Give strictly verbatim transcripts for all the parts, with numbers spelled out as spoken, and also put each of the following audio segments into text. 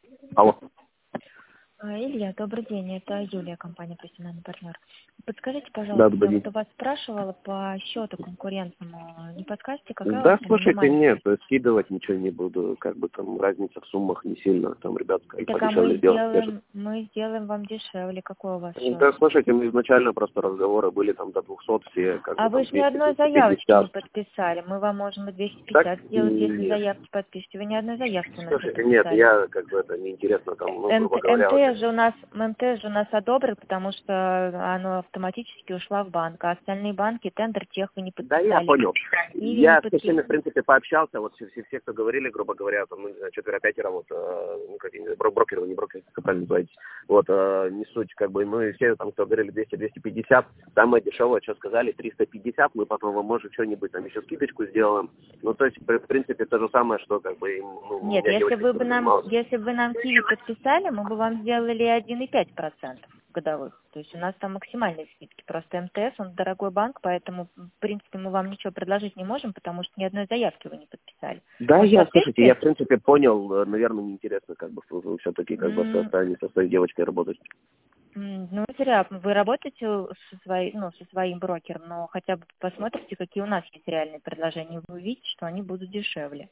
Алло. А, Илья, добрый день, это Юлия, компания «Профессиональный партнер». Подскажите, Да, пожалуйста, добрый я день. вот у вас спрашивала по счету конкурентному. Не подскажете, какая у вас Да, там слушайте, минимальная? нет, скидывать ничего не буду, как бы там разница в суммах не сильно, там ребят сказали, Так а мы подешевле сделать. сделаем, мы сделаем вам дешевле. Какой у вас счет? Да, слушайте, мы изначально просто разговоры были там до двухсот, все как А бы вы там же ни одной двести заявочки не пятьдесят. подписали. Мы вам можем и двести Так пятьдесят сделать, если нет. заявки подпишете. Вы ни одной заявки у нас не Слушайте, нет, подписали. я как бы это неинтересно там, ну, МТ, грубо говоря, вот. МТС же у нас, МТС же у нас одобрил, потому что оно автоматически ушло в банк, а остальные банки тендер тех вы не Да, я подписали. понял. Или не Я со всеми, подписали. в принципе, пообщался, вот все, все, все, кто говорили, грубо говоря, там, ну, не знаю, четверо-пятеро, вот, э, ну, как, я не знаю, бро- брокеры, не брокеры, как правильно называете, вот, э, не суть, как бы, ну, и все там, кто говорили двести двести пятьдесят, самое дешевое, что сказали, триста пятьдесят, мы потом вам, может, что-нибудь там еще скидочку сделаем, ну, то есть, в принципе, то же самое, что, как бы, им, ну, у Нет, меня если девочка, вы бы которая нам, занималась. если бы вы нам Киви подписали, мы бы вам сделали один и пять процентов годовых. То есть у нас там максимальные скидки. Просто МТС, он дорогой банк, поэтому, в принципе, мы вам ничего предложить не можем, потому что ни одной заявки вы не подписали. Да, Может, я, слушайте, я, ответьте? в принципе, понял, э, наверное, неинтересно, как бы, все-таки, как бы, М, со, со своей девочкой работать. м, Ну, зря. Вы работаете со, своей, ну, со своим брокером, но хотя бы посмотрите, какие у нас есть реальные предложения. Вы увидите, что они будут дешевле.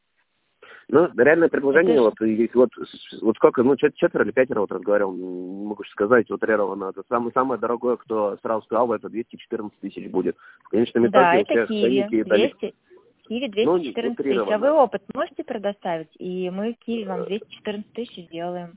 Ну, реальное Это предложение, ж вот, есть, вот, с- вот сколько, ну, чет- четверо или пятеро вот разговаривал, не не могу сейчас сказать, вот Рерова, это самое, самое дорогое, кто сразу сказал, это двести четырнадцать тысяч будет. В конечном Да, итоге у это всех Киви, ценники дали, двести, Киви ну, двести не четырнадцать тысяч. А вы утрированно. опыт можете предоставить? И мы Киви вам двести четырнадцать тысяч сделаем.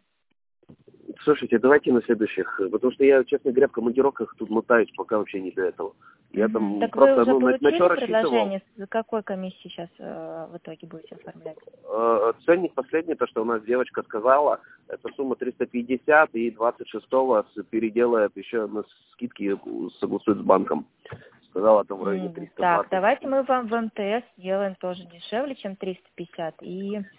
Слушайте, давайте на следующих, потому что я, честно говоря, в командировках тут мотаюсь, пока вообще не до этого. Я Мгм. там Так вы просто, уже ну, на, на что получили рассчитывал? предложение? За какой комиссии сейчас э, в итоге будете оформлять? Э, Ценник последний, то, что у нас девочка сказала, это сумма триста пятьдесят, и двадцать шестого с- переделает еще на скидки, согласует с банком. Сказала там в районе М, триста Так, двадцать. давайте мы вам в МТС сделаем тоже дешевле, чем триста пятьдесят. И э,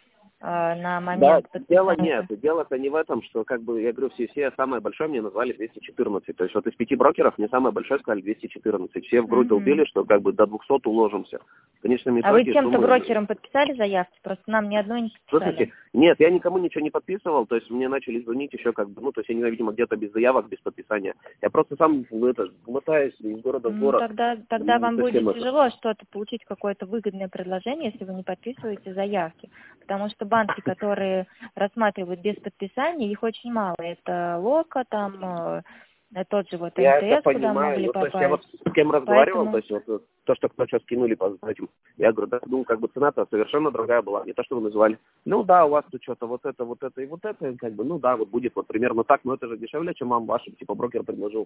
на Да, момент дело подписания... нет, дело-то не в этом, что, как бы, я говорю, все, все самое большое мне назвали двести четырнадцать. То есть вот из пяти брокеров мне самое большое сказали двести четырнадцать. Все в грудь Мгм. долбили, что как бы до двухсот уложимся. В конечном А вы итоге кем-то суммы. брокером подписали заявки? Просто нам ни одной не подписали. Слушайте, нет, я никому ничего не подписывал, то есть мне начали звонить еще как бы, ну, то есть я, видимо, где-то без заявок, без подписания. Я просто сам, ну, это, мотаюсь из города в Ну, город. тогда, тогда Не вам совсем будет это. тяжело что-то получить, какое-то выгодное предложение, если вы не подписываете заявки. Потому что банки, которые рассматривают без подписания, их очень мало. Это Лока, там, э, э, тот же вот Я это МТС, куда понимаю, могли ну, то есть я попасть. вот с кем разговаривал, то Поэтому, есть вот э, то, что кто сейчас скинули по этим, я говорю, да, ну, как бы цена-то совершенно другая была, не то, что вы называли. Ну, да, у вас тут что-то вот это, вот это и вот это, как бы, ну, да, вот будет вот примерно так, но это же дешевле, чем вам ваш, типа, брокер предложил.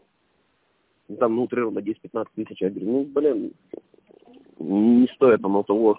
Ну, там, ну, утрированно десять-пятнадцать тысяч, я говорю, ну, блин, не стоит оно того.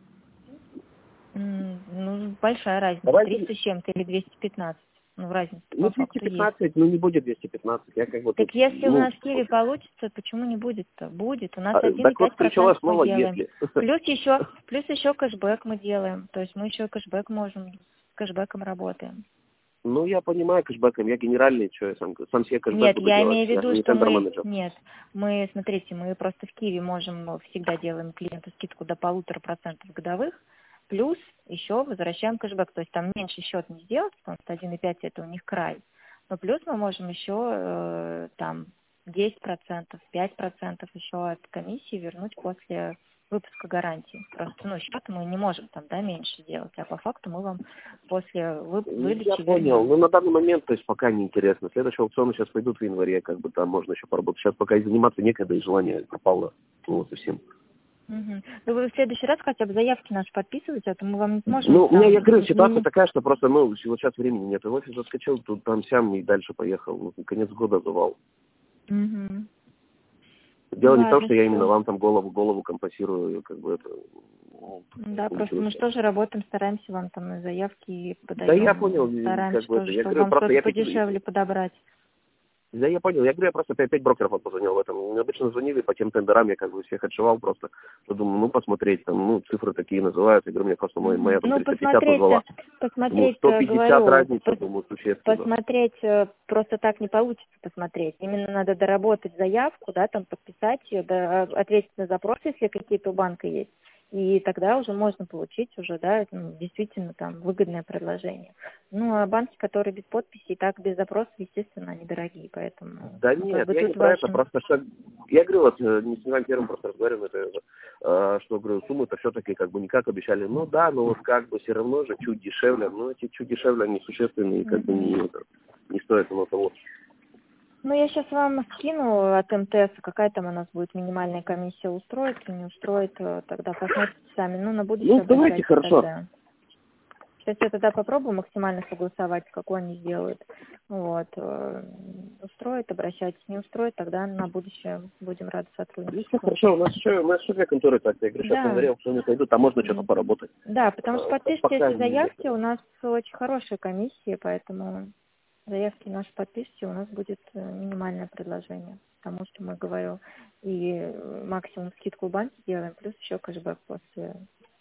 м, ну, большая разница. Давайте, триста с чем-то или двести пятнадцать. Ну, разница ну, по двести факту есть. пятнадцать, ну, не будет двести пятнадцать, я как бы Так тут, если у ну, нас Киви получится, почему не будет-то? Будет. У нас а, один и так вот пять ключевое процентов мы слово делаем. «если». Плюс еще, плюс еще кэшбэк мы делаем. То есть мы еще кэшбэк можем, с кэшбэком работаем. Ну, я понимаю кэшбэком, я генеральный, что я сам, сам себе кэшбэк Нет, буду я делать, имею в я же виду, не что мы, тендер-менеджер. нет, мы, смотрите, мы просто в Киви можем, всегда делаем клиенту скидку до полутора процентов годовых, плюс еще возвращаем кэшбэк. То есть там меньше счет не сделать, потому что один и пять это у них край. Но плюс мы можем еще э, там десять процентов, пять процентов еще от комиссии вернуть после выпуска гарантии. Просто, ну, счет мы не можем там, да, меньше делать, а по факту мы вам после вы- Ну, я выдачи понял, вернем. ну, на данный момент, то есть, пока не интересно. Следующие аукционы сейчас пойдут в январе, как бы там можно еще поработать. Сейчас пока и заниматься некогда, и желание пропало, ну, вот совсем. Мгм. Да вы в следующий раз хотя бы заявки наши подписывайте, а то мы вам не сможем Ну, у меня, там... я говорю, ситуация мини- такая, что просто, ну, вот сейчас времени нет. В офис заскочил, тут там сям и дальше поехал. Ну, конец года завал. Мгм. Дело не в том, Ладно, что я именно все. вам там голову голову компенсирую, как бы это, ну, Да, просто получилось мы же так. тоже работаем, стараемся вам там на заявки Да я понял, подаем, и как стараемся бы это, тоже, я чтобы говорю, вам просто что-то я пяти, подешевле подобрать. да я понял, я говорю, я просто пять, пять брокеров вот позвонил в этом. Мне обычно звонили по тем тендерам, я как бы всех отшивал просто. Я думаю, ну посмотреть, там, ну, цифры такие называют. Я говорю, мне просто мой, Мгм. моя там Ну, триста пятьдесят посмотреть, назвала. э, Думаю, посмотреть, сто э, пятьдесят говорю, разница, пос- думаю, существенно. посмотреть э, просто так не получится посмотреть. Именно надо доработать заявку, да, там подписать ее, да, ответить на запрос, если какие-то у банка есть. и тогда уже можно получить уже, да, ну, действительно там выгодное предложение. Ну, а банки, которые без подписи и так без запросов, естественно, они дорогие, поэтому... Да ну, нет, как бы я не тут про это, вашим... просто что... Я говорю, вот, э, не с вами первым просто разговариваем, это, э, что, говорю, суммы-то все-таки как бы не как обещали. Ну да, но вот как бы все равно же чуть дешевле, но эти чуть дешевле, они существенные, как бы не, это, не стоят оно того. Ну, я сейчас вам скину от МТС, какая там у нас будет минимальная комиссия, устроит или не устроит, э, тогда посмотрите сами. Ну, на будущее Ну, давайте, обращайтесь хорошо. тогда. Сейчас я тогда попробую максимально согласовать, какой они сделают. Вот. э, Устроит, обращайтесь. Не устроит, тогда на будущее будем рады Ну, сотрудничеству. все хорошо, у нас еще, у нас еще две конторы, так, я говорю, сейчас Да. говорил, что они пойдут, там можно что-то М. поработать. Да, потому что Э, подпишите Пока эти не заявки, у нас очень хорошие комиссии, поэтому заявки наши подпишите, у нас будет э, минимальное предложение. Потому что мы, говорю, и э, максимум скидку в банке делаем, плюс еще кэшбэк после.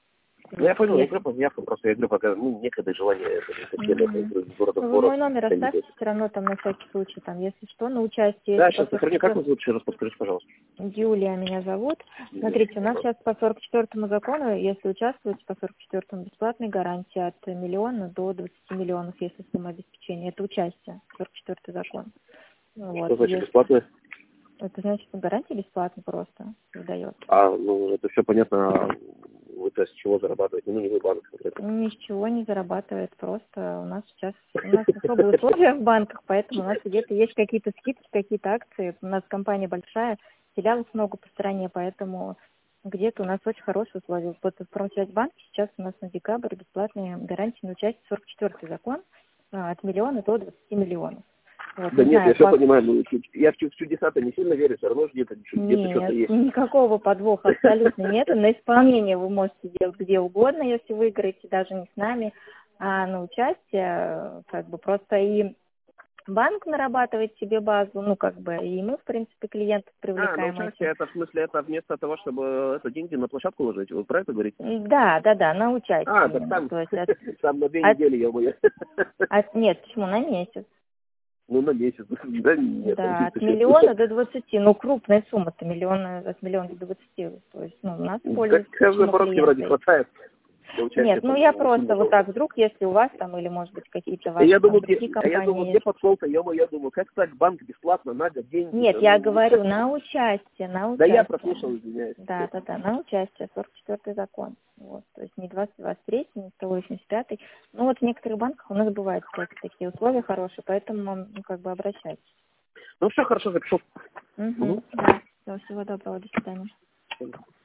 Ну, я понял, я Если. говорю по заявкам, просто я говорю, пока, ну, некогда желание это, это, это, это, Мгм. из города в Ну, вы город. мой номер ходить. оставьте все равно там на всякий случай, там, если что, на участие, Да, если по сейчас сохраню, как вас сорок четвёртому. зовут, еще раз подскажите, пожалуйста. Юлия меня зовут. Юлия. Смотрите, у нас Ага. сейчас по сорок четвёртому закону, если участвуете по сорок четвёртому, бесплатная гарантия от миллиона до двадцати миллионов, если сумма обеспечения. Это участие, сорок четвёртый закон. Ну, Что вот, значит есть. бесплатно? Это значит, что гарантия бесплатно просто выдается. А, ну, это все понятно, а вы-то с чего зарабатываете? Ну, не вы банк конкретно. Ни с чего не зарабатывает, просто у нас сейчас, у нас особые условия в банках, поэтому у нас где-то есть какие-то скидки, какие-то акции, у нас компания большая, филиалов много по стране, поэтому где-то у нас очень хорошие условия. Вот в Промсвязьбанке сейчас у нас на декабрь бесплатные гарантии на участие, сорок четвёртый закон, а, от миллиона до двадцати миллионов. Вот, Да не нет, знаю, я все вас... понимаю, ну, чуть- я в чу- в чудеса-то не сильно верю, все равно где-то где-то что-то Нет, есть. никакого подвоха абсолютно нет. На исполнение вы можете делать где угодно, если выиграете, даже не с нами, а на участие, как бы просто и банк нарабатывает себе базу, ну, как бы, и мы, в принципе, клиентов А, ну, привлекаем участие, этим. это в смысле, это вместо того, чтобы это деньги на площадку ложить, вы про это говорите? Да, да, да, на участие А, так именно. там, То есть от, там на две от, недели, ё-моё. от- нет, почему, на месяц. Ну, на месяц. Да нет, Да, от ты миллиона что? до двадцати. Ну, крупная сумма-то, миллиона, от миллиона до двадцати. То есть, ну, у нас Так пользуются почему наоборот, вроде клиенты. хватает для участия. Нет, ну Там, я не просто сильно вот долго. так вдруг, если у вас там, или может быть какие-то И ваши я там думаю, где, другие а я думаю, компании где есть. подкол-то, ё я думаю, как так банк бесплатно на год деньги? Нет, я говорю на участие, на Да я участие. прослушал, извиняюсь. Да, да, да, на участие, сорок четвёртый закон. Вот, то есть не двадцать двадцать третий, не сто восемьдесят пятый. Ну вот в некоторых банках у нас бывают, кстати, такие условия хорошие, поэтому, ну, как бы обращайтесь. Ну все, хорошо, запишу. Угу, Угу. да, всего доброго, до свидания.